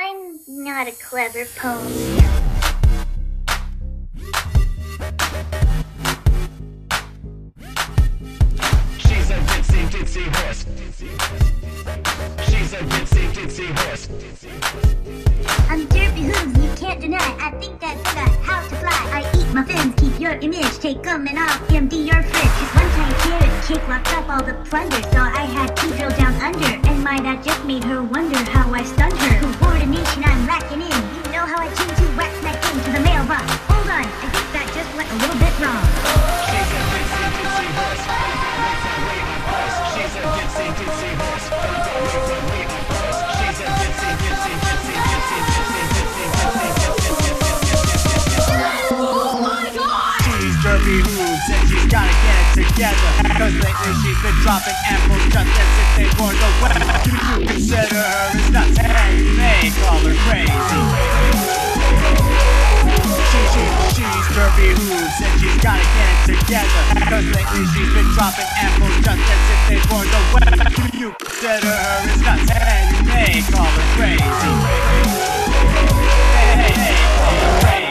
I'm not a clever poem. She's a ditzy horse. She's a ditzy horse. I'm Derpy Hooves, you can't deny. I think that I how to fly. I eat muffins, keep your image, take them and I'll empty your fridge. One time carrot cake locked up all the plunder, so I had to drill down under. And my that just made her wonder how I stunned her. Coordination I'm lacking in. You know how I tend to wax my thing to the mailbox. Hold on, I think that just went a little bit wrong. She's a ditzy horse. She's a ditzy horse. She's a ditzy Oh my God! She's Derpy Hooves and she's gotta get it together. Cause lately she's been dropping apples just as if they were the weather. You consider her as nuts and you may call her crazy. She's Derpy Hooves and she's gotta get it together. Cause lately she's been dropping apples just as if they were the weather. You consider her as nuts and you may call her crazy. Hey, call her crazy.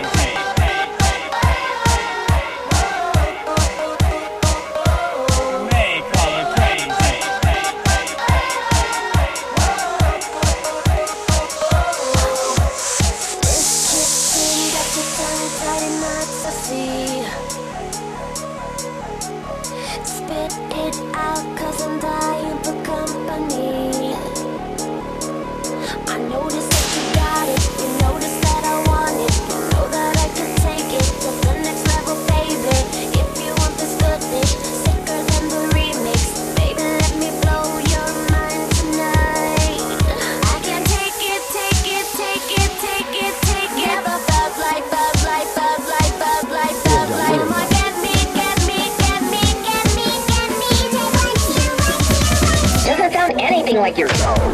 Spit it out, cause I'm dying for company. I notice that you got it, you notice that I want it. You know that I can take it to the next level, baby. If you want this goodness, sicker than the remix, baby, let me blow your mind tonight. I can take it, take it, take it, take it, take it. Never felt like, felt like, felt like, felt like, felt like. Come on, get me, get me, get me, get me, get me. Take like you, like you, like you. Doesn't sound anything like your phone.